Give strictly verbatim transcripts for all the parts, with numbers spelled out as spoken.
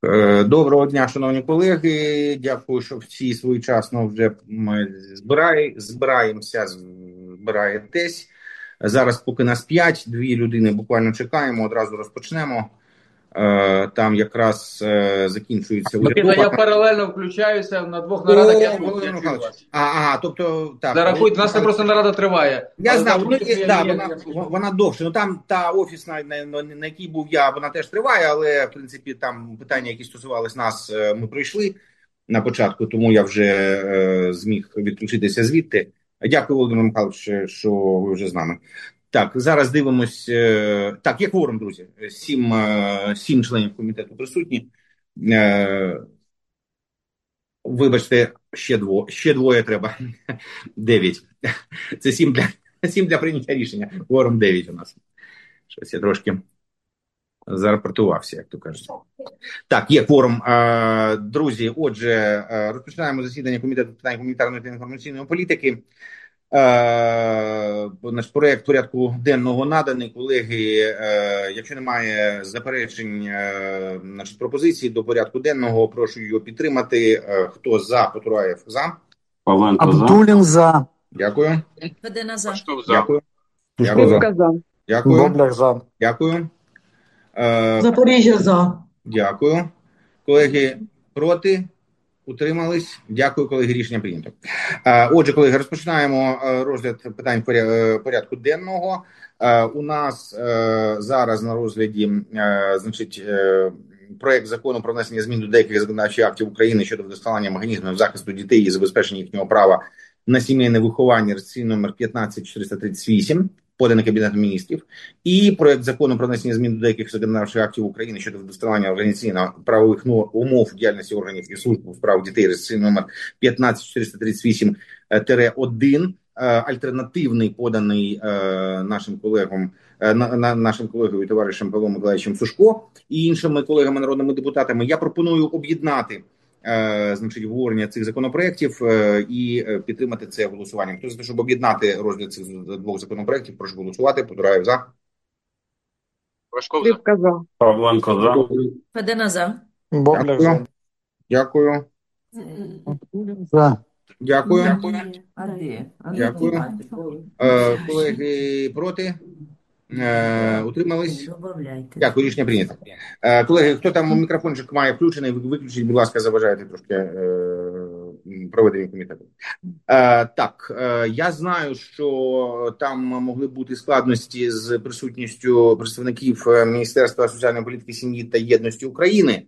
Е, Доброго дня, шановні колеги. Дякую, що всі своєчасно вже ми збирає, збираємося, збираєтесь. Зараз поки нас п'ять, дві людини буквально чекаємо, одразу розпочнемо. Е, Там якраз е, закінчується Микита, я паралельно включаюся на двох нарадах, я не можу, я чую вас. А, а, тобто, так. Зарахуйте, у нас просто нарада триває. Я Але знав, там ну, просто є- да, є- вона, є- вона довше. Ну там та офісна, на, на, на якій був я, вона теж триває, але в принципі там питання, які стосувались нас, е, ми пройшли на початку, тому я вже е, зміг відключитися звідти. Дякую, Володимир Михайлович, що ви вже з нами. Так, зараз дивимось. Е, так, є кворум, друзі. Сім, е, сім членів комітету присутні. Е, Вибачте, ще двоє, ще двоє треба. Дев'ять. Це сім для, сім для прийняття рішення. Кворум дев'ять у нас. Щось я трошки зарапортувався, як то кажуть. Так, є кворум. Друзі, отже, розпочинаємо засідання Комітету питань гуманітарної та інформаційної політики. Наш проєкт порядку денного наданий. Колеги, якщо немає заперечень, значить, пропозицій до порядку денного, прошу його підтримати. Хто за, Потураєв за. Павленко за. Абдулін за. Дякую. Федина за. Дякую. Дякую. Дякую. Дякую. Бобляк за. Дякую. Е, Запоріжжя за. Дякую. Колеги, проти? Утримались? Дякую, колеги. Рішення прийнято. Е, Отже, колеги, розпочинаємо е, розгляд питань поря- е, порядку денного. Е, У нас е, зараз на розгляді е, значить, е, проект закону про внесення змін до деяких законодавчих актів України щодо вдосконалення механізмів захисту дітей і забезпечення їхнього права на сімейне виховання, реєстраційний номер п'ятнадцять чотириста тридцять вісім, поданий Кабінетом Міністрів, і проект закону про внесення змін до деяких законодавчих актів України щодо вдосконалення організаційно-правових умов діяльності органів і служб у справах дітей, реєстраційний номер п'ятнадцять чотириста тридцять вісім один, альтернативний, поданий е, нашим колегам, е, на, на, нашим колегою і товаришем Павлом Миколаївичем Сушко і іншими колегами народними депутатами. Я пропоную об'єднати Е, значить, обговорення цих законопроєктів е, і е, підтримати це голосуванням. Хто за те, щоб об'єднати розгляд цих двох законопроєктів, прошу голосувати. Потураєв за. Пашков за. Павленко за. Федина за. Бобляк за. Дякую. За. Дякую. А де? А де Дякую. ти? Е, колеги, проти? Е, утримались? Добавляйте. Дякую, рішення прийнято. Е, колеги, хто там мікрофончик має включений, виключіть, будь ласка, заважаєте трошки е, проведення комітету. Е, так, е, я знаю, що там могли бути складності з присутністю представників Міністерства соціальної політики, сім'ї та єдності України,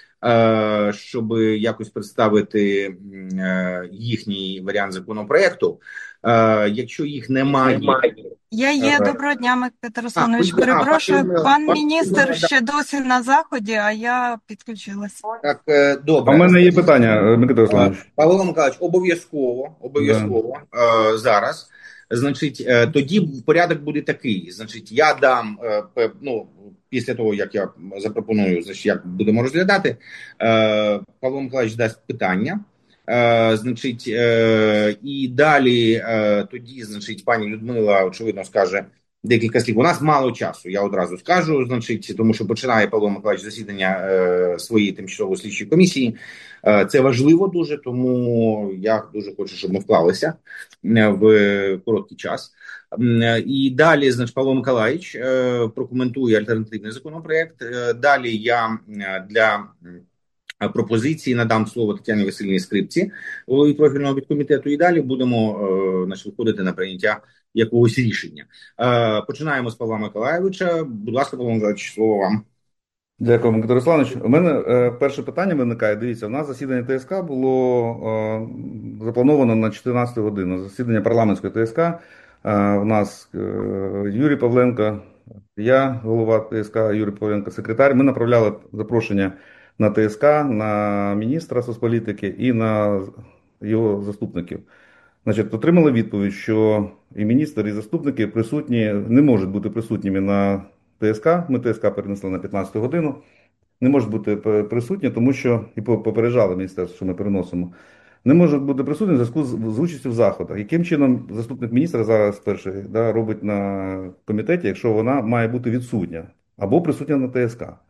е, щоб якось представити е, їхній варіант законопроекту. Е, якщо їх немає... Я є. Ага. Доброго дня, Микита Русланович. А, Перепрошую, а, пан а, міністр а, ще досі на заході, а я підключилася. Так, е, добре. А в мене є питання, Микита Русланович. Павло Миколаївич, обов'язково, обов'язково е, зараз. Значить, е, тоді порядок буде такий. Значить, я дам, е, пе- ну, після того, як я запропоную, значить, як будемо розглядати, е, Павло Миколаївич дасть питання. Е, значить, е, і далі е, тоді, значить, пані Людмила, очевидно, скаже декілька слів. У нас мало часу, я одразу скажу, значить, тому що починає Павло Миколаївич засідання е, своєї тимчасової слідчої комісії. Е, це важливо дуже, тому я дуже хочу, щоб ми вклалися е, в короткий час. Е, і далі, значить, Павло Миколаївич е, прокоментує альтернативний законопроект. Е, далі я е, для пропозиції надам слово Тетяні Васильівні Скрипці, голові профільного підкомітету, і далі будемо е, значить, виходити на прийняття якогось рішення. Е, починаємо з Павла Миколаївича. Будь ласка, Павло Миколаївич, слово вам. Дякую, Микита Русланович. У мене е, перше питання виникає. Дивіться, у нас засідання ТСК було е, заплановано на чотирнадцяту годину. Засідання парламентської ТСК. Е, у нас е, Юрій Павленко, я, голова ТСК, Юрій Павленко, секретар. Ми направляли запрошення на ТСК, на міністра соцполітики і на його заступників. Значить, отримали відповідь, що і міністр, і заступники присутні, не можуть бути присутніми на ТСК. Ми ТСК перенесли на п'ятнадцяту годину. Не можуть бути присутні, тому що, і попереджали міністерство, що ми переносимо, не можуть бути присутні в зв'язку з, з участю в заходах. Яким чином заступник міністра зараз перший да, робить на комітеті, якщо вона має бути відсутня або присутня на ТСК?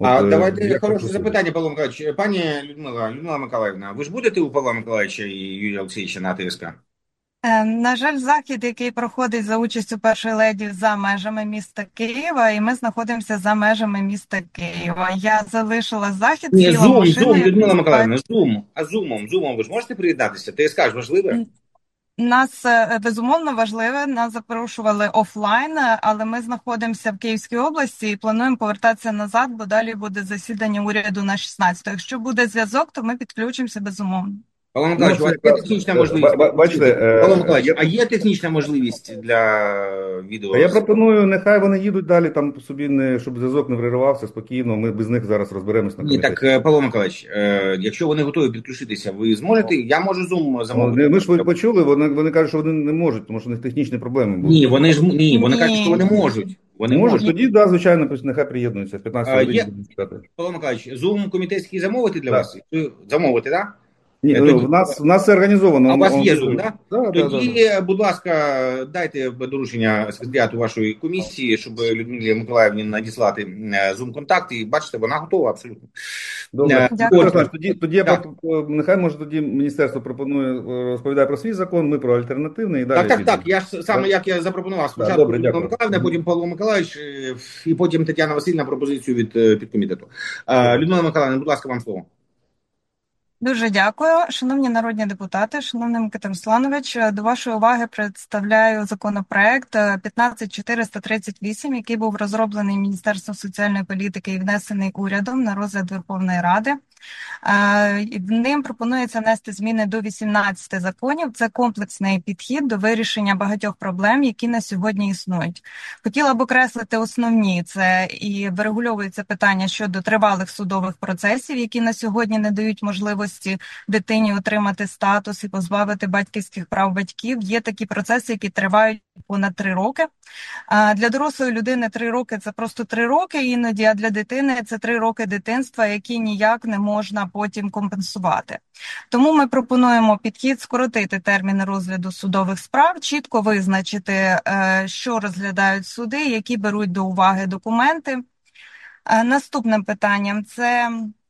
А От, е, давайте як хороше так запитання, Павло Миколаївич. Пані Людмила, Людмила Миколаївна, ви ж будете у Павла Миколаївича і Юрія Олексійовича на ТСК? Е, На жаль, захід, який проходить за участю першої леді за межами міста Києва, і ми знаходимося за межами міста Києва. Я залишила захід, Ні, сіла в Зум, машину. Зум, як Людмила ви Миколаївна, Зум. А Зумом, Зумом ви ж можете приєднатися? ТСК ж важливе? М, Нас е, безумовно важливе, нас запрошували офлайн, е, але ми знаходимося в Київській області і плануємо повертатися назад, бо далі буде засідання уряду на шістнадцятого. Якщо буде зв'язок, то ми підключимося безумовно. Павло Ну, Миколаївич, у це вас є якраз, технічна е, можливість? ба- ба- бачите, е, Павло Миколаївич, я- а є технічна можливість для відео? Та я пропоную, нехай вони їдуть далі, там собі не, щоб зв'язок не виривався спокійно. Ми без них зараз розберемось на Ні, комітеті. так, е, Павло Миколаївич, е, якщо вони готові підключитися, ви зможете? Я можу Zoom Ну, замовити. Ми ж ви почули, вони, вони кажуть, що вони не можуть, тому що у них технічні проблеми будуть. Ні, вони ж ні, вони Ні. кажуть, що вони можуть. Вони Можуть, можуть. тоді, да, звичайно, пусть нехай приєднуються. п'ятнадцятої А, годині є- будемо чекати. Павло Миколаївич, Zoom комітетський замовити для Так. вас? Ви замовити, так? Ні, Е, ну, тоді- в нас, в нас все організовано. А у вас Он- є он- Zoom, да? Да, да, да, Тоді, да. будь ласка, дайте доручення секретаріату вашої комісії, щоб Людмилі Миколаївні надіслати е, Zoom-контакт, і бачите, вона готова абсолютно. Добре. Е, Дякую. отже, Тоді, тоді, тоді я Так. проп- нехай може тоді міністерство пропонує, е, розповідає про свій закон, ми про альтернативний і далі. Так, так, підемо. так. Я ж саме Так. як я запропонував Так, спочатку добре, Людмила дякую. Миколаївна, потім Павло Миколаївич, е, і потім Тетяна Васильівна пропозицію від е, підкомітету. Е, Людмила Миколаївна, будь ласка, вам слово. Дуже дякую. Шановні народні депутати, шановний Микита Русланович, до вашої уваги представляю законопроект е, п'ятнадцять чотириста тридцять вісім, який був розроблений Міністерством соціальної політики і внесений урядом на розгляд Верховної Ради. Е, і в Ним пропонується внести зміни до вісімнадцяти законів. Це комплексний підхід до вирішення багатьох проблем, які на сьогодні існують. Хотіла б окреслити основні. Це і врегульовується питання щодо тривалих судових процесів, які на сьогодні не дають можливості дитині отримати статус і позбавити батьківських прав батьків. Є такі процеси, які тривають понад три роки. А для дорослої людини три роки – це просто три роки іноді, а для дитини – це три роки дитинства, які ніяк не можна потім компенсувати. Тому ми пропонуємо підхід скоротити терміни розгляду судових справ, чітко визначити, е, що розглядають суди, які беруть до уваги документи. Е, Наступним питанням – це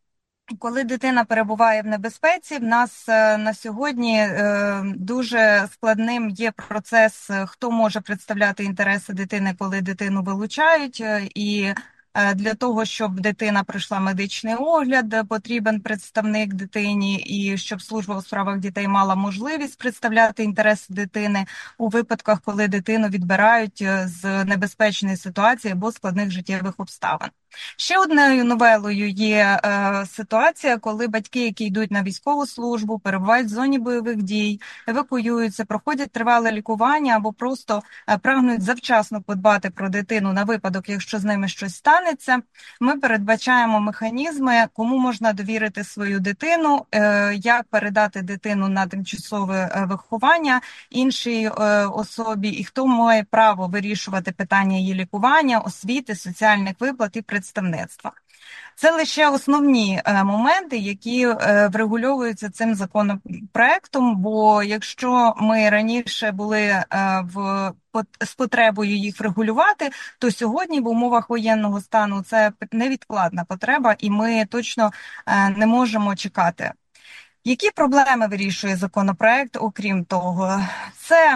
коли дитина перебуває в небезпеці. В нас е, на сьогодні е, дуже складним є процес, е, хто може представляти інтереси дитини, коли дитину вилучають. е, І е, для того, щоб дитина пройшла медичний огляд, е, потрібен представник дитині, і щоб служба у справах дітей мала можливість представляти інтереси дитини у випадках, коли дитину відбирають е, з небезпечної ситуації або складних життєвих обставин. Ще одною новелою є е, ситуація, коли батьки, які йдуть на військову службу, перебувають в зоні бойових дій, евакуюються, проходять тривале лікування або просто е, прагнуть завчасно подбати про дитину на випадок, якщо з ними щось станеться. Ми передбачаємо механізми, кому можна довірити свою дитину, е, як передати дитину на тимчасове е, виховання іншій е, особі, і хто має право вирішувати питання її лікування, освіти, соціальних виплат і представництва. Це лише основні е, моменти, які е, врегульовуються цим законопроектом, бо якщо ми раніше були е, в пот- з потребою їх врегулювати, то сьогодні в умовах воєнного стану це невідкладна потреба, і ми точно е, не можемо чекати. Які проблеми вирішує законопроект, окрім того? Це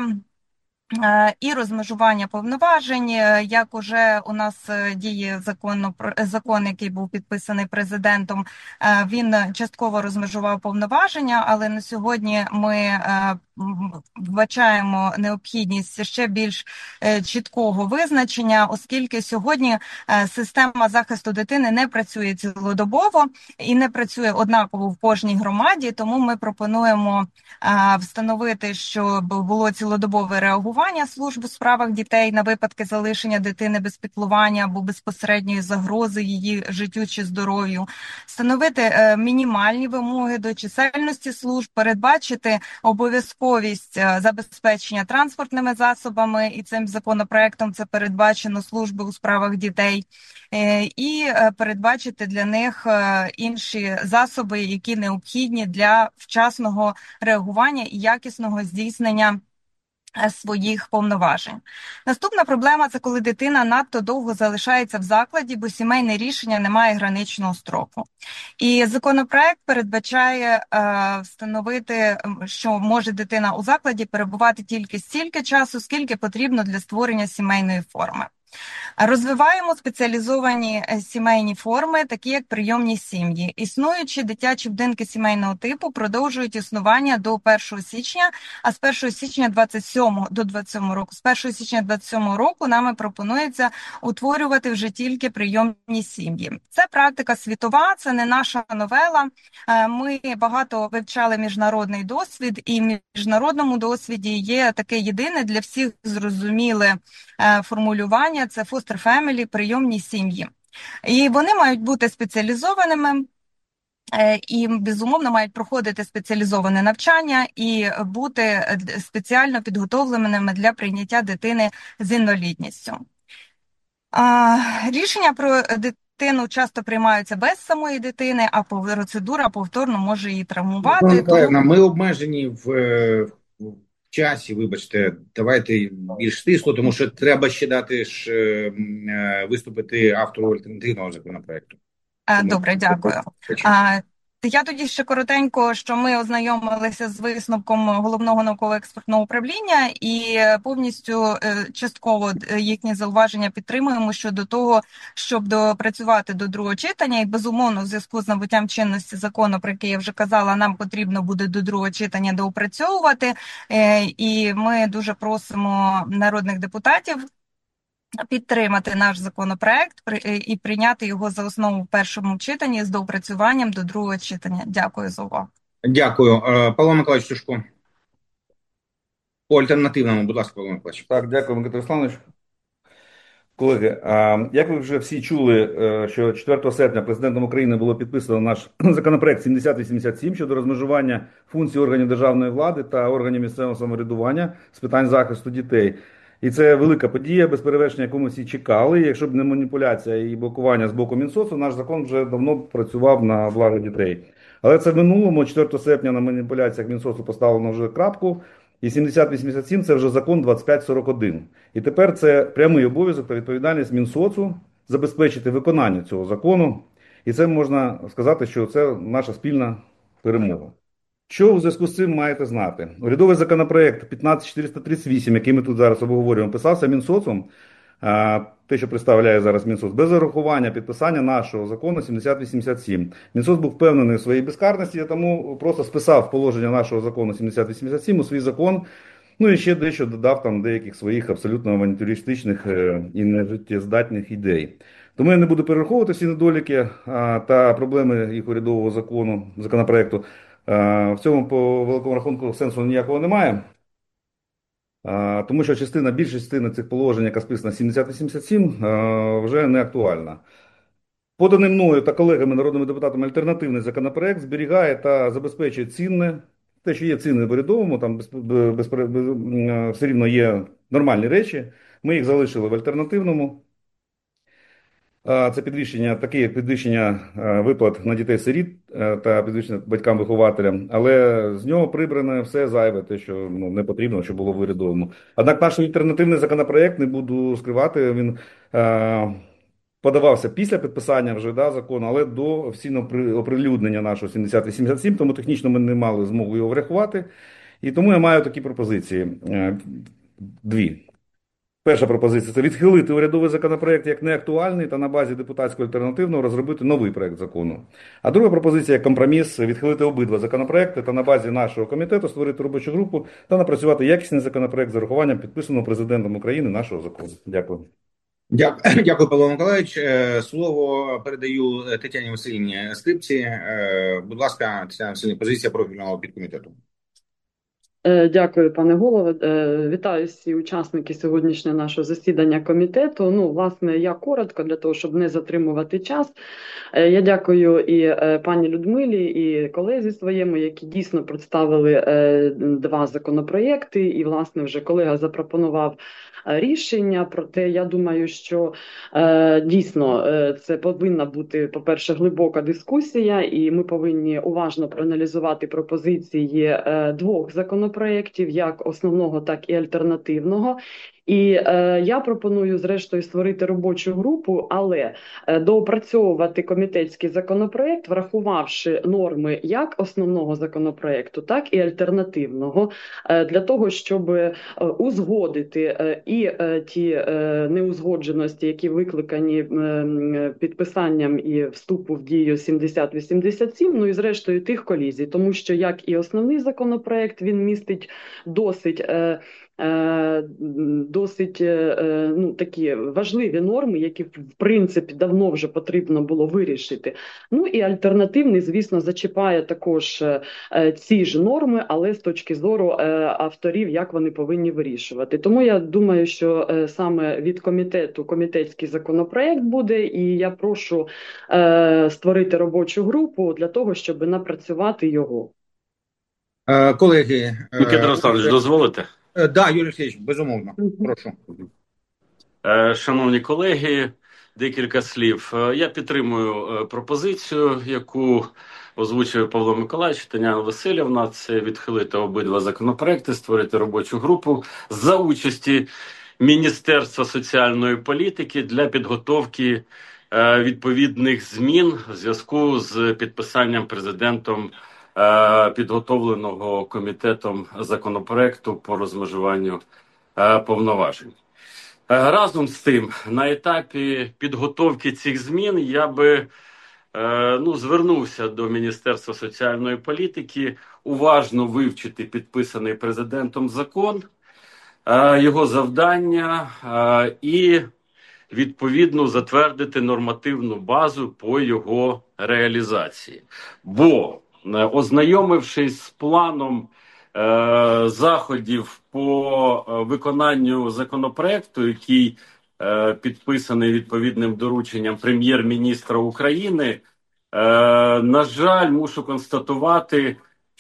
Е, і розмежування повноважень, е, як уже у нас е, діє закон, закон, який був підписаний президентом, е, він частково розмежував повноваження, але на сьогодні ми е, м, вбачаємо необхідність ще більш е, чіткого визначення, оскільки сьогодні е, система захисту дитини не працює цілодобово і не працює однаково в кожній громаді, тому ми пропонуємо е, встановити, щоб було цілодобове реагування служб у справах дітей на випадки залишення дитини без піклування або безпосередньої загрози її життю чи здоров'ю, встановити е, мінімальні вимоги до чисельності служб, передбачити обов'язковість е, забезпечення транспортними засобами, і цим законопроектом це передбачено служби у справах дітей, е, і е, передбачити для них е, інші засоби, які необхідні для вчасного реагування і якісного здійснення своїх повноважень. Наступна проблема – це коли дитина надто довго залишається в закладі, бо сімейне рішення не має граничного строку. І законопроект передбачає е, встановити, що може дитина у закладі перебувати тільки стільки часу, скільки потрібно для створення сімейної форми. Розвиваємо спеціалізовані сімейні форми, такі як прийомні сім'ї. Існуючі дитячі будинки сімейного типу продовжують існування до першого січня, а з першого січня двадцять сьомого до двадцять сьомого року, з першого січня двадцять сьомого року нами пропонується утворювати вже тільки прийомні сім'ї. Це практика світова, це не наша новела. Ми багато вивчали міжнародний досвід, і в міжнародному досвіді є таке єдине для всіх зрозуміле формулювання – це foster family, прийомні сім'ї. І вони мають бути спеціалізованими і, безумовно, мають проходити спеціалізоване навчання і бути спеціально підготовленими для прийняття дитини з інвалідністю. Рішення про дитину часто приймаються без самої дитини, а процедура повторно може її травмувати. Тому... Ми обмежені в, в часі, вибачте, давайте більш стисло, тому що треба ще дати ж виступити автору альтернативного законопроекту. Добре, дякую. А, я тоді ще коротенько, що ми ознайомилися з висновком Головного науково-експертного управління і повністю частково їхні зауваження підтримуємо щодо того, щоб допрацювати до другого читання. І, безумовно, в зв'язку з набуттям чинності закону, про який я вже казала, нам потрібно буде до другого читання доопрацьовувати. І ми дуже просимо народних депутатів підтримати наш законопроект і прийняти його за основу в першому читанні з доопрацюванням до другого читання. Дякую за увагу. Дякую. Павло Миколаївич Сушко. По альтернативному, будь ласка, Павло Миколаївич. Так, дякую, Микита Русланович. Колеги, як ви вже всі чули, що четвертого серпня Президентом України було підписано наш законопроект сімдесят вісімдесят сім щодо розмежування функцій органів державної влади та органів місцевого самоврядування з питань захисту дітей. І це велика подія, без перевершення, яку ми всі чекали. Якщо б не маніпуляція і блокування з боку Мінсоцу, наш закон вже давно працював на благо дітей. Але це в минулому, четвертого серпня на маніпуляціях Мінсоцу поставлено вже крапку. І сімдесят вісімдесят сім – це вже закон двадцять п'ять сорок один. І тепер це прямий обов'язок та відповідальність Мінсоцу забезпечити виконання цього закону. І це можна сказати, що це наша спільна перемога. Що у зв'язку з цим маєте знати? Урядовий законопроект п'ятнадцять чотириста тридцять вісім, який ми тут зараз обговорюємо, писався Мінсоцом, те, що представляє зараз Мінсоц, без урахування підписання нашого закону сімдесят вісімдесят сім. Мінсоц був впевнений у своїй безкарності, тому просто списав положення нашого закону сімдесят вісімдесят сім у свій закон, ну і ще дещо додав там деяких своїх абсолютно авантюристичних і нежиттєздатних ідей. Тому я не буду перераховувати всі недоліки та проблеми їх урядового закону, законопроекту. В цьому, по великому рахунку, сенсу ніякого немає, тому що частина, більша частина цих положень, яка списана сімдесят вісімдесят сім, вже не актуальна. Поданий мною та колегами, народними депутатами, альтернативний законопроект зберігає та забезпечує цінне, те, що є цінне в урядовому, там без, без, без, все рівно є нормальні речі, ми їх залишили в альтернативному. Це підвищення, таке підвищення виплат на дітей-сиріт та підвищення батькам-вихователям, але з нього прибране все зайве, те, що ну, не потрібно, що було в урядовому. Однак наш альтернативний законопроект, не буду скривати, він е, подавався після підписання вже да, закону, але до офіційного оприлюднення нашого сімдесят вісімдесят сім, тому технічно ми не мали змогу його врахувати. І тому я маю такі пропозиції. Дві. Перша пропозиція – це відхилити урядовий законопроект як неактуальний та на базі депутатського альтернативного розробити новий проект закону. А друга пропозиція – як компроміс – відхилити обидва законопроекти та на базі нашого комітету створити робочу групу та напрацювати якісний законопроект з урахуванням підписаного Президентом України нашого закону. Дякую. Дякую, дякую, Павло Миколаївич. Слово передаю Тетяні Васильівні Скрипці. Будь ласка, Тетяна Васильівна, позиція профільного підкомітету. Дякую, пане голово. Вітаю всі учасники сьогоднішнього нашого засідання комітету. Ну, власне, я коротко, для того, щоб не затримувати час. Я дякую і пані Людмилі, і колезі своєму, які дійсно представили два законопроєкти. І, власне, вже колега запропонував рішення, проте я думаю, що е, дійсно е, це повинна бути, по-перше, глибока дискусія, і ми повинні уважно проаналізувати пропозиції е, двох законопроєктів. законопроєктів, як основного, так і альтернативного. І е, я пропоную, зрештою, створити робочу групу, але е, доопрацьовувати комітетський законопроєкт, врахувавши норми як основного законопроєкту, так і альтернативного, е, для того, щоб е, узгодити е, і е, ті е, неузгодженості, які викликані е, підписанням і вступу в дію сімдесят вісімдесят сім, ну і зрештою тих колізій, тому що як і основний законопроєкт, він містить досить е, досить ну, такі важливі норми, які, в принципі, давно вже потрібно було вирішити. Ну і альтернативний, звісно, зачіпає також ці ж норми, але з точки зору авторів, як вони повинні вирішувати. Тому я думаю, що саме від комітету комітетський законопроект буде, і я прошу створити робочу групу для того, щоб напрацювати його. Колеги, Микита Русланович, дозволите? Так, да, Юрій Олексійович, безумовно, прошу. Шановні колеги, декілька слів. Я підтримую пропозицію, яку озвучує Павло Миколаївич, Тетяна Васильівна, це відхилити обидва законопроекти, створити робочу групу за участі Міністерства соціальної політики для підготовки відповідних змін в зв'язку з підписанням президентом підготовленого комітетом законопроекту по розмежуванню повноважень. Разом з тим, на етапі підготовки цих змін я би ну, звернувся до Міністерства соціальної політики уважно вивчити підписаний президентом закон, його завдання і відповідно затвердити нормативну базу по його реалізації. Бо, ознайомившись з планом е, заходів по виконанню законопроекту, який е, підписаний відповідним дорученням прем'єр-міністра України, е, на жаль, мушу констатувати,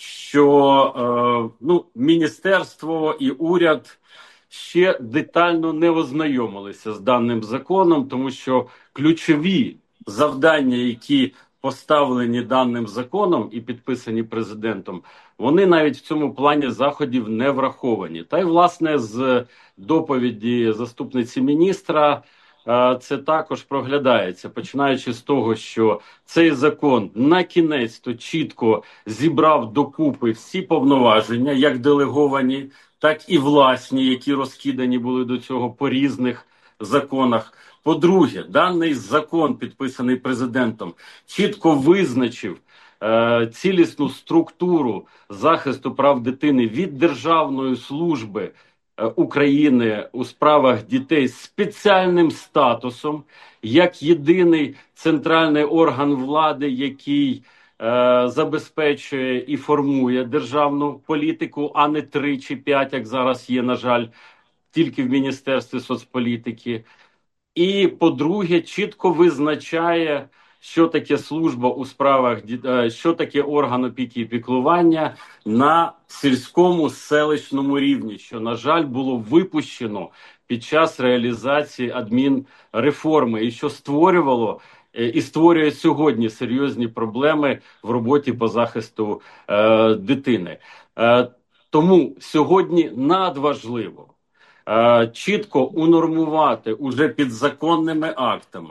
що е, ну, міністерство і уряд ще детально не ознайомилися з даним законом, тому що ключові завдання, які поставлені даним законом і підписані президентом, вони навіть в цьому плані заходів не враховані. Та й, власне, з доповіді заступниці міністра це також проглядається, починаючи з того, що цей закон на кінець-то чітко зібрав докупи всі повноваження, як делеговані, так і власні, які розкидані були до цього по різних законах. По-друге, даний закон, підписаний президентом, чітко визначив е, цілісну структуру захисту прав дитини від Державної служби е, України у справах дітей з спеціальним статусом, як єдиний центральний орган влади, який е, забезпечує і формує державну політику, а не три чи п'ять, як зараз є, на жаль, тільки в Міністерстві соцполітики. І, по-друге, чітко визначає, що таке служба у справах, що таке орган опіки і піклування на сільському селищному рівні, що, на жаль, було випущено під час реалізації адмінреформи і що створювало і створює сьогодні серйозні проблеми в роботі по захисту е, дитини. Е, тому сьогодні надважливо чітко унормувати уже підзаконними актами,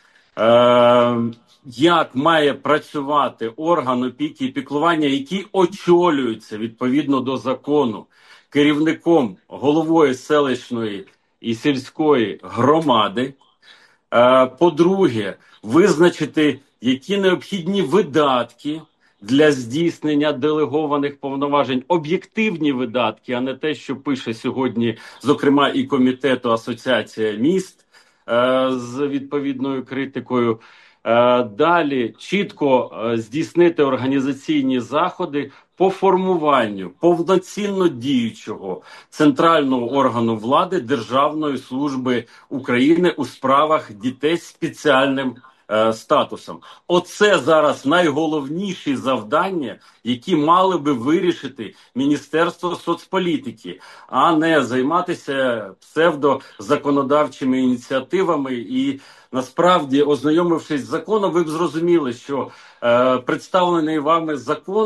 е, як має працювати орган опіки і піклування, який очолюється відповідно до закону керівником, головою селищної і сільської громади. Е, по-друге, визначити, які необхідні видатки для здійснення делегованих повноважень, об'єктивні видатки, а не те, що пише сьогодні, зокрема, і комітету Асоціація міст е, з відповідною критикою. Е, далі чітко е, здійснити організаційні заходи по формуванню повноцінно діючого центрального органу влади Державної служби України у справах дітей з спеціальним статусом. Оце зараз найголовніші завдання, які мали би вирішити Міністерство соцполітики, а не займатися псевдозаконодавчими ініціативами. І насправді, ознайомившись з законом, ви б зрозуміли, що е, представлений вами закон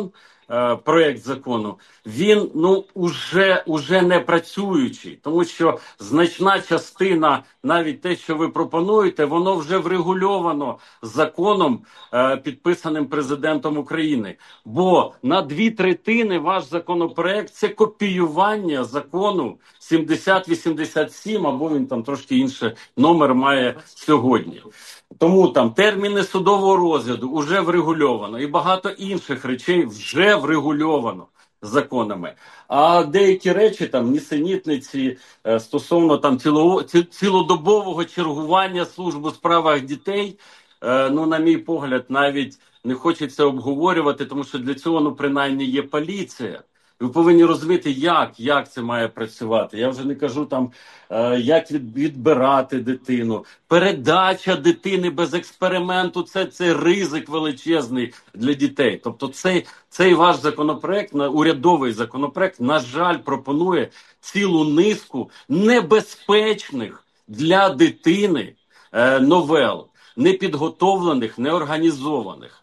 е, проект закону, він ну уже, уже не працюючий, тому що значна частина, навіть те, що ви пропонуєте, воно вже врегульовано законом, е, підписаним президентом України. Бо на дві третини ваш законопроект – це копіювання закону сімдесят вісімдесят сім, або він там трошки інший номер має сьогодні. Тому там терміни судового розгляду вже врегульовано, і багато інших речей вже врегульовано законами. А деякі речі, там нісенітниці е, стосовно там ціло, ці, цілодобового чергування служб у справах дітей, е, ну, на мій погляд, навіть не хочеться обговорювати, тому що для цього, ну, принаймні, є поліція. Ви повинні розуміти, як, як це має працювати. Я вже не кажу там, е, як від, відбирати дитину. Передача дитини без експерименту – це, це ризик величезний для дітей. Тобто цей, цей ваш законопроект, урядовий законопроект, на жаль, пропонує цілу низку небезпечних для дитини е, новел, непідготовлених, неорганізованих.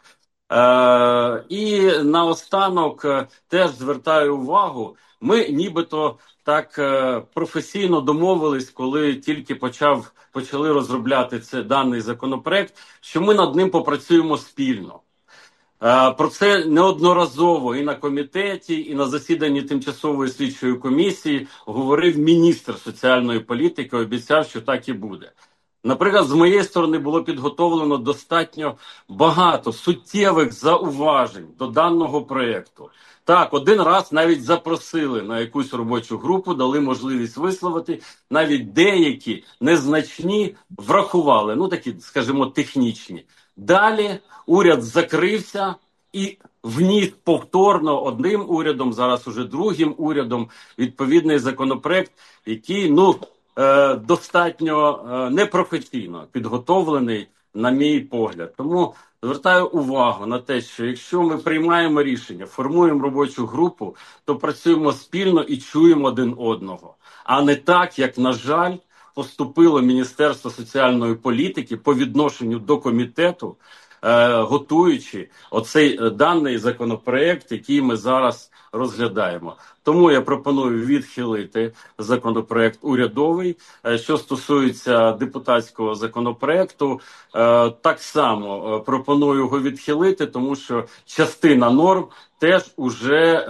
Е, і наостанок е, теж звертаю увагу, ми нібито так е, професійно домовились, коли тільки почав, почали розробляти це, даний законопроект, що ми над ним попрацюємо спільно. Е, про це неодноразово і на комітеті, і на засіданні тимчасової слідчої комісії говорив міністр соціальної політики, обіцяв, що так і буде. Наприклад, з моєї сторони було підготовлено достатньо багато суттєвих зауважень до даного проєкту. Так, один раз навіть запросили на якусь робочу групу, дали можливість висловити, навіть деякі незначні врахували, ну такі, скажімо, технічні. Далі уряд закрився і вніс повторно одним урядом, зараз уже другим урядом, відповідний законопроект, який, ну, Е, достатньо е, непрофесійно підготовлений, на мій погляд. Тому звертаю увагу на те, що якщо ми приймаємо рішення, формуємо робочу групу, то працюємо спільно і чуємо один одного. А не так, як, на жаль, поступило Міністерство соціальної політики по відношенню до комітету, е, готуючи оцей е, даний законопроект, який ми зараз розглядаємо. Тому я пропоную відхилити законопроект урядовий. Що стосується депутатського законопроекту, так само пропоную його відхилити, тому що частина норм теж уже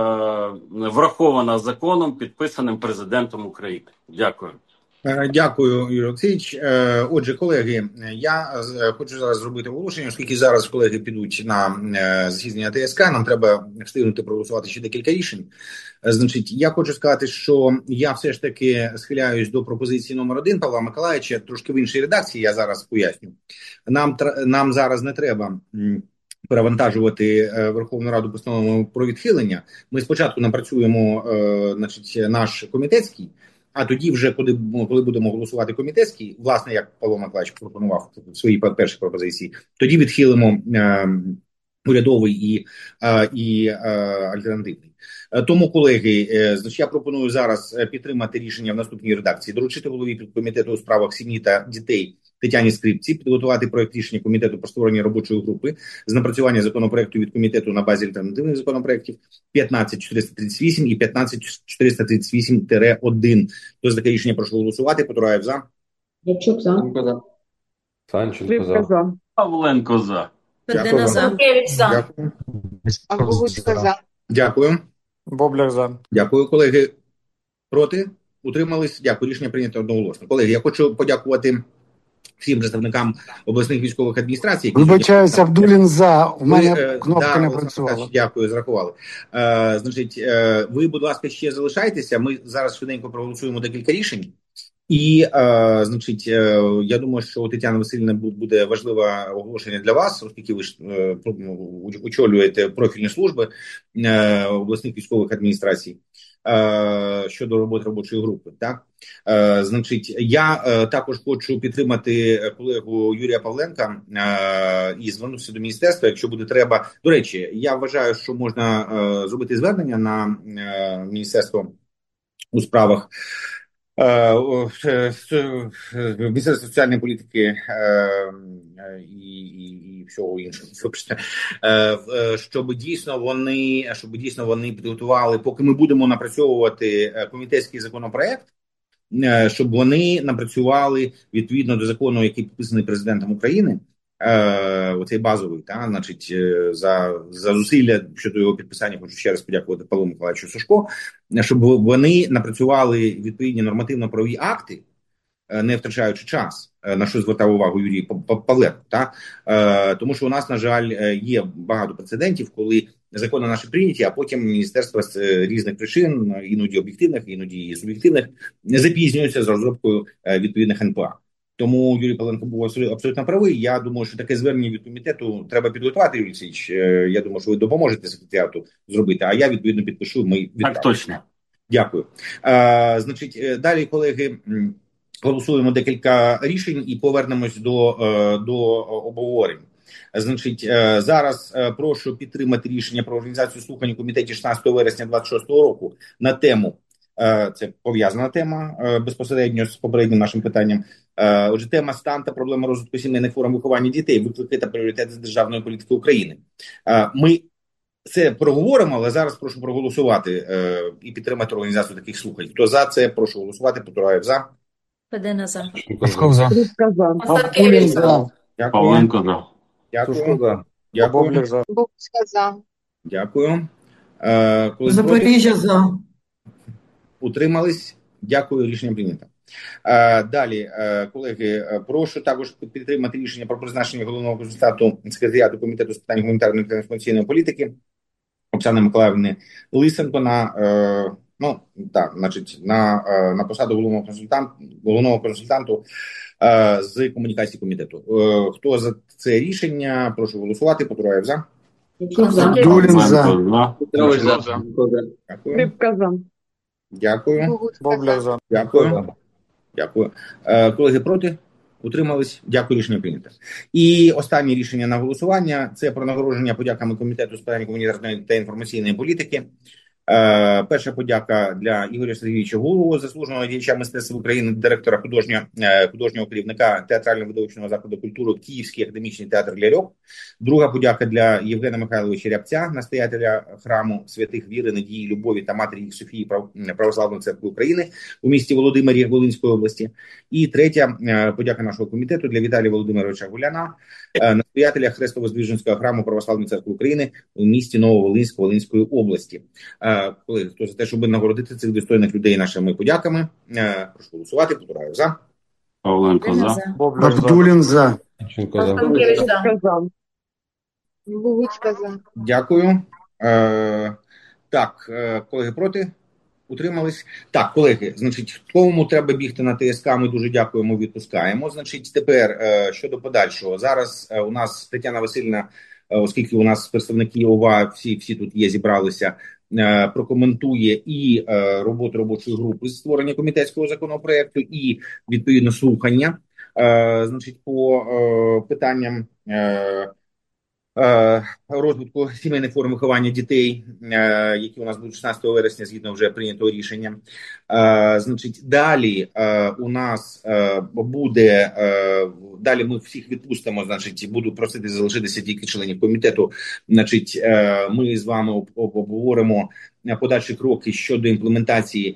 врахована законом, підписаним президентом України. Дякую. Дякую, Юрій Олексійович. Отже, колеги, я хочу зараз зробити оголошення, оскільки зараз колеги підуть на засідання ТСК, нам треба встигнути проголосувати ще декілька рішень. Значить, я хочу сказати, що я все ж таки схиляюсь до пропозиції номер один Павла Миколаївича, трошки в іншій редакції, я зараз поясню. Нам, нам зараз не треба перевантажувати Верховну Раду постановами про відхилення. Ми спочатку напрацюємо, значить, наш комітетський, а тоді вже, коли, коли будемо голосувати комітетський, власне, як Павло Миколаївич пропонував в своїй першій пропозиції, тоді відхилимо е, урядовий і, е, і е, альтернативний. Тому, колеги, е, значить, я пропоную зараз підтримати рішення в наступній редакції, доручити голові підкомітету у справах сім'ї та дітей Тетяні Скрипці підготувати проект рішення комітету про створення робочої групи з напрацювання законопроекту від комітету на базі альтернативних законопроектів п'ятнадцять чотириста тридцять вісім і п'ятнадцять чотириста тридцять вісім один. Хто за таке рішення, прошу голосувати. Петрураєв за. Ячук за. Санченко за. за. Павленко за. Федина за. Дякую. Агугуцька за. Дякую. Бобляк за. Дякую, колеги. Проти? Утримались? Дякую. Рішення прийнято одноголосно. Колеги, я хочу подякувати всім представникам обласних військових адміністрацій. Які Вибачаюся, сьогодні... Абдулін за. У мене ви, кнопка да, не працювала. Дякую, зрахували. Е, значить, е, ви, будь ласка, ще залишайтеся. Ми зараз швиденько проголосуємо декілька рішень. І, е, значить, е, я думаю, що у Тетяни Васильівни буде важливе оголошення для вас, оскільки ви ж е, очолюєте профільні служби е, обласних військових адміністрацій е, щодо роботи робочої групи. Так? Е, значить, я е, також хочу підтримати колегу Юрія Павленка е, і звернутися до міністерства, якщо буде треба. До речі, я вважаю, що можна е, зробити звернення на е, міністерство у справах Е, о, е, с- е, Міністерство соціальної політики е, е, і, і, і всього іншого, вибачте, е, в- е, щоб дійсно вони, щоб дійсно вони підготували, поки ми будемо напрацьовувати е, комітетський законопроект, е, щоб вони напрацювали відповідно до закону, який підписаний президентом України. Е, оцей базовий, та значить, е, за за зусилля щодо його підписання, хочу ще раз подякувати Павлу Миколаївичу Сушко, щоб вони напрацювали відповідні нормативно-правові акти, е, не втрачаючи час, е, на що звертав увагу Юрій П- П- Павленко. Та Е, тому, що у нас, на жаль, е, є багато прецедентів, коли закони наші прийняті, а потім міністерство з е, різних причин, іноді об'єктивних, іноді і суб'єктивних, не запізнюються з розробкою е, відповідних ен пе а. Тому Юрій Павленко був абсолютно абсолютно правий. Я думаю, що таке звернення від комітету треба підготувати, Юрій Олексійович. Е, Я думаю, що ви допоможете секретаріату зробити, а я відповідно підпишу. Ми відправимо. Так точно. Дякую. Е, значить, е, далі, колеги, м, голосуємо декілька рішень і повернемось до, е, до обговорень. Значить, е, зараз е, прошу підтримати рішення про організацію слухань у комітеті шістнадцятого вересня двадцять шостого року на тему. е, Це пов'язана тема е, безпосередньо з попереднім нашим питанням. Е, Отже, тема стан та проблема розвитку сімейних форм виховання дітей, виклики та пріоритети з державної політики України. Е, Ми це проговоримо, але зараз прошу проголосувати е, і підтримати організацію таких слухань. Хто за це, прошу голосувати. Потураєв за. Федина за. Пашков за. Крипка за. Остапкевич за. Дякую. Павленко за. Сушко Дякую. за. Дякую. Бобляк за. Богуцька за. Дякую. Е, коли проти, Запоріжжя за. утримались. Дякую. Рішення прийнято. Е, далі, е, колеги, е, прошу також підтримати рішення про призначення головного консультанту секретаріату комітету з питань гуманітарної та інформаційної політики Оксани Миколаївни Лисенко на е, ну так, значить, на, е, на посаду головного консультанта головного консультанту е, з комунікації комітету. Е, хто за це рішення? Прошу голосувати. Потураєв за. Дулін за. Павленко за. Дякую. Крипка за. Дякую. Богуцька Бобляк за. за. Дякую. Дякую. Е, колеги, проти? Утримались? Дякую, рішення прийнято. І останнє рішення на голосування – це про нагородження подяками Комітету з питань гуманітарної та інформаційної політики. Е, перша подяка для Ігоря Сергійовича Голого, заслуженого діяча мистецтва України, директора художнього, е, художнього керівника театрально-видовищного закладу культури Київський академічний театр «Ляльок». Друга подяка для Євгена Михайловича Рябця, настоятеля храму святих віри, надії, любові та матері їх Софії Прав... Православної церкви України у місті Володимирі Волинської області. І третя е, подяка нашого комітету для Віталія Володимировича Гуляна, е, настоятеля Хрестово-Здвиженського храму Православної церкви України у місті Нововолинськ Волинської області. Е, Колеги, хто за те, щоб нагородити цих достойних людей нашими подяками, е, прошу голосувати. Потураєв за. Павленко Федина за. за. Бобляк за. Абдулін за. Остапкевич за. Крипка за. Богуцька за. Дякую. Е, так, е, колеги, проти? Утримались? Так, колеги, значить, кому треба бігти на ТСК, ми дуже дякуємо, відпускаємо. Значить, тепер е, щодо подальшого. Зараз е, у нас Тетяна Васильівна, е, оскільки у нас представники ОВА, всі, всі тут є, зібралися, е, прокоментує і е, роботу робочої групи з створення комітетського законопроекту, і, відповідно, слухання, е, значить, по е, питанням е, е, розвитку сімейних форм виховання дітей, е, які у нас будуть шістнадцятого вересня, згідно вже прийнятого рішення. Е, значить, далі е, у нас е, буде, е, далі ми всіх відпустимо, значить, буду просити залишитися тільки членів комітету. Значить, е, ми з вами об- об- обговоримо подальші кроки щодо імплементації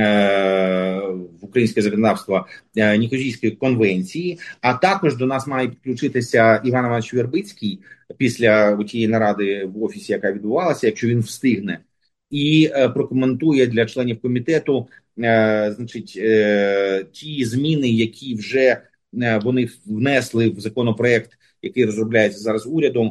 е, в українське законодавство е, Нікозійської конвенції, а також до нас має підключитися Іван Іванович Вербицький після тієї наради в офісі, яка відбувалася, якщо він встигне, і е, прокоментує для членів комітету е, значить, е, ті зміни, які вже е, вони внесли в законопроект, який розробляється зараз урядом,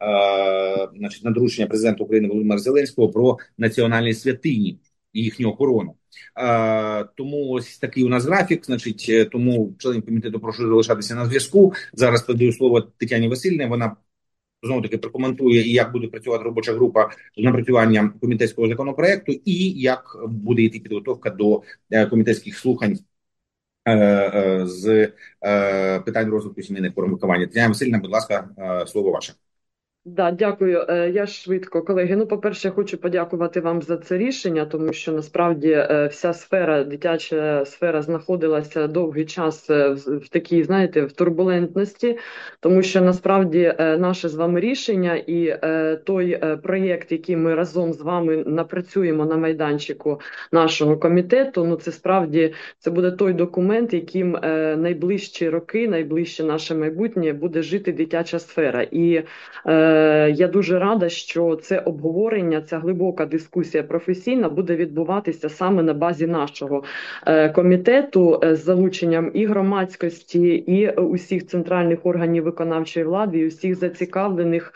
е, значить, на доручення президента України Володимира Зеленського про національні святині і їхню охорону. Е, тому ось такий у нас графік. Значить, е, тому членів комітету прошу залишатися на зв'язку. Зараз передаю слово Тетяні Васильівні. Вона знову таки прокоментує, і як буде працювати робоча група з напрацюванням комітетського законопроекту, і як буде йти підготовка до е, комітетських слухань е, е, з е, питань розвитку сімейних форм виховання. Тетяна Васильівна, будь ласка, е, слово ваше. Да, дякую. Е, Я швидко, колеги. Ну, по-перше, я хочу подякувати вам за це рішення, тому що насправді е, вся сфера, дитяча сфера знаходилася довгий час е, в, в такій, знаєте, в турбулентності, тому що насправді е, наше з вами рішення і е, той е, проєкт, який ми разом з вами напрацюємо на майданчику нашого комітету, ну це справді це буде той документ, яким е, найближчі роки, найближче наше майбутнє буде жити дитяча сфера. І е, я дуже рада, що це обговорення, ця глибока дискусія професійна буде відбуватися саме на базі нашого комітету з залученням і громадськості, і усіх центральних органів виконавчої влади, і усіх зацікавлених,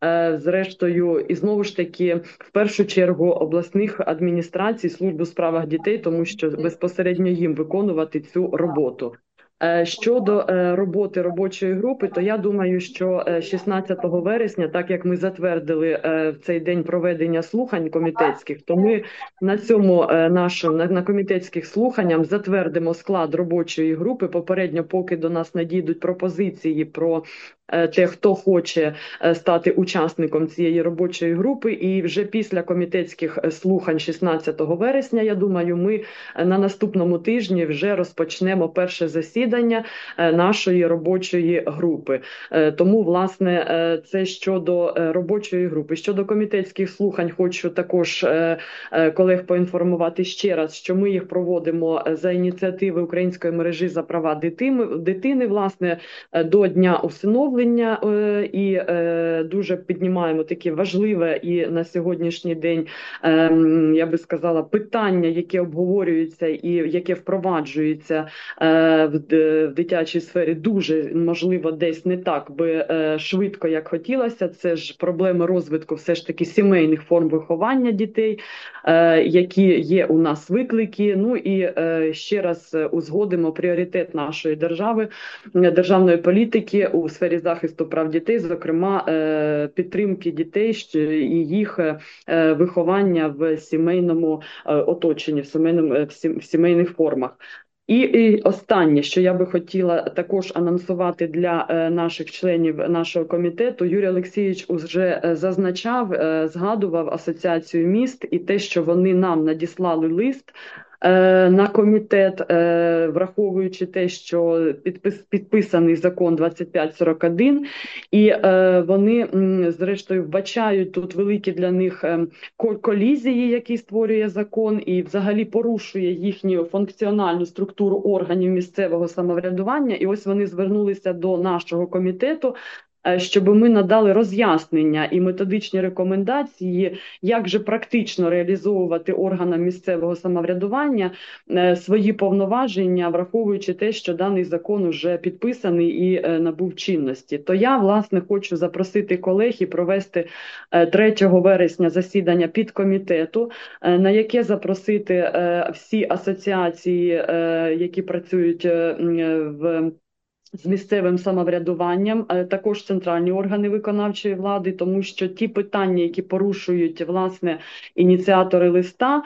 зрештою, і знову ж таки, в першу чергу, обласних адміністрацій, служб у справах дітей, тому що безпосередньо їм виконувати цю роботу. Щодо роботи робочої групи, то я думаю, що шістнадцятого вересня, так як ми затвердили в цей день проведення слухань комітетських, то ми на цьому нашому на, на комітетських слуханнях затвердимо склад робочої групи. Попередньо, поки до нас надійдуть пропозиції про те, хто хоче стати учасником цієї робочої групи, і вже після комітетських слухань шістнадцятого вересня, я думаю, ми на наступному тижні вже розпочнемо перше засідання нашої робочої групи. Тому, власне, це щодо робочої групи. Щодо комітетських слухань, хочу також колег поінформувати ще раз, що ми їх проводимо за ініціативи Української мережі за права дитини, дитини, власне, до Дня усиновлення. І е, дуже піднімаємо таке важливе і на сьогоднішній день, е, я би сказала, питання, яке обговорюється і яке впроваджується е, в, в дитячій сфері, дуже, можливо, десь не так би е, швидко, як хотілося. Це ж проблеми розвитку все ж таки сімейних форм виховання дітей, е, які є у нас виклики. Ну і е, ще раз узгодимо пріоритет нашої держави, державної політики у сфері захисту прав дітей, зокрема підтримки дітей і їх виховання в сімейному оточенні, в, сімейному, в сімейних формах. І, і останнє, що я би хотіла також анонсувати для е, наших членів нашого комітету, Юрій Олексійович вже зазначав, е, згадував Асоціацію міст і те, що вони нам надіслали лист на комітет, враховуючи те, що підпис, підписаний закон двадцять п'ять сорок один, і вони, зрештою, вбачають тут великі для них колізії, які створює закон, і взагалі порушує їхню функціональну структуру органів місцевого самоврядування. І ось вони звернулися до нашого комітету, щоб ми надали роз'яснення і методичні рекомендації, як же практично реалізовувати органам місцевого самоврядування свої повноваження, враховуючи те, що даний закон уже підписаний і набув чинності. То я, власне, хочу запросити колег і провести третього вересня засідання підкомітету, на яке запросити всі асоціації, які працюють в з місцевим самоврядуванням, також центральні органи виконавчої влади, тому що ті питання, які порушують, власне, ініціатори листа,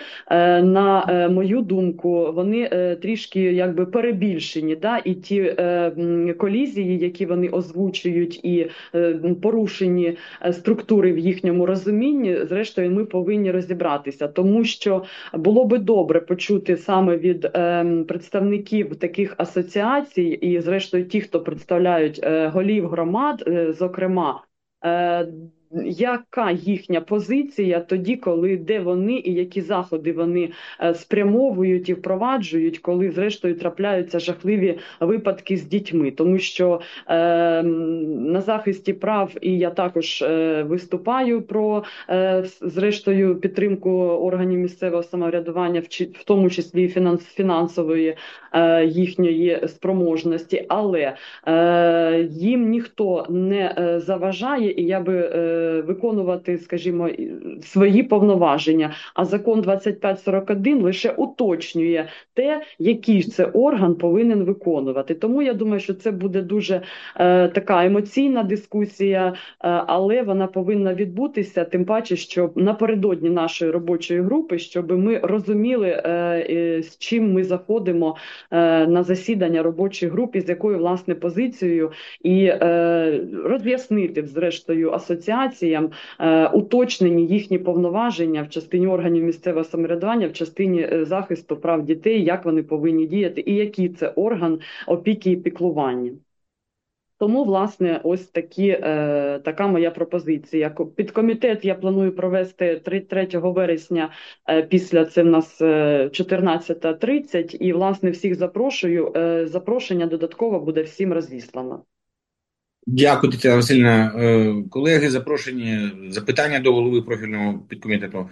на мою думку, вони трішки якби перебільшені, да? І ті колізії, які вони озвучують, і порушені структури в їхньому розумінні, зрештою, ми повинні розібратися, тому що було би добре почути саме від представників таких асоціацій і, зрештою, ті, хто представляють е, голів громад, е, зокрема, е, яка їхня позиція тоді, коли, де вони і які заходи вони е, спрямовують і впроваджують, коли, зрештою, трапляються жахливі випадки з дітьми. Тому що е, на захисті прав, і я також е, виступаю про, е, зрештою, підтримку органів місцевого самоврядування, в, в тому числі фінанс, фінансової е, їхньої спроможності, але е, їм ніхто не е, заважає, і я би е, виконувати, скажімо, свої повноваження. А закон двадцять п'ять сорок один лише уточнює те, який це орган повинен виконувати. Тому я думаю, що це буде дуже е, така емоційна дискусія, е, але вона повинна відбутися, тим паче, що напередодні нашої робочої групи, щоб ми розуміли, е, е, з чим ми заходимо е, на засідання робочої групи, з якою, власне, позицією, і е, роз'яснити, зрештою, асоціації, організаціям, е, уточнені їхні повноваження в частині органів місцевого самоврядування, в частині е, захисту прав дітей, як вони повинні діяти і який це орган опіки і піклування. Тому, власне, ось такі, е, така моя пропозиція. Підкомітет я планую провести третього вересня, е, після це в нас е, чотирнадцята тридцять, і, власне, всіх запрошую. Е, запрошення додатково буде всім розіслано. Дякую, Тетяна Васильівна. Е, колеги, запрошені, запитання до голови профільного підкомітету.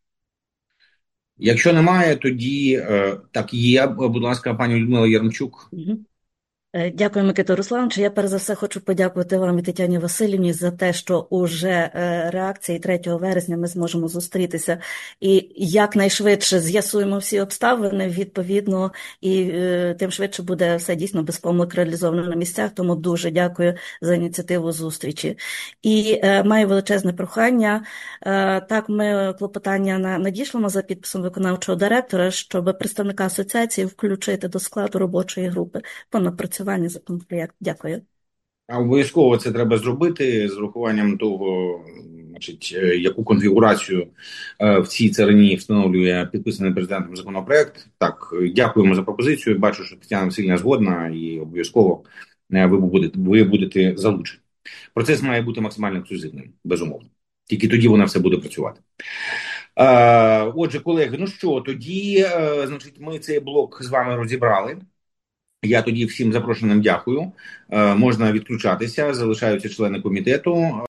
Якщо немає, тоді е, так є, будь ласка, пані Людмила Яремчук. Угу. Дякую, Микита Русланович. Я перш за все хочу подякувати вам і Тетяні Васильівні за те, що уже реакції третього вересня ми зможемо зустрітися і якнайшвидше з'ясуємо всі обставини відповідно, і е, тим швидше буде все дійсно без помилок реалізовано на місцях. Тому дуже дякую за ініціативу зустрічі. І е, маю величезне прохання. Е, так, ми клопотання на, надішлемо за підписом виконавчого директора, щоб представника асоціації включити до складу робочої групи по напрацюванню законопроєкту. Дякую. А обов'язково це треба зробити з урахуванням того, значить, яку конфігурацію в цій царині встановлює підписаний президентом законопроект. Так, дякуємо за пропозицію. Бачу, що Тетяна Васильівна згодна і обов'язково ви будете, ви будете залучені. Процес має бути максимально ексклюзивним, безумовно. Тільки тоді вона все буде працювати. Отже, колеги, ну що, тоді, значить, ми цей блок з вами розібрали. Я тоді всім запрошеним дякую. Можна відключатися, залишаються члени комітету.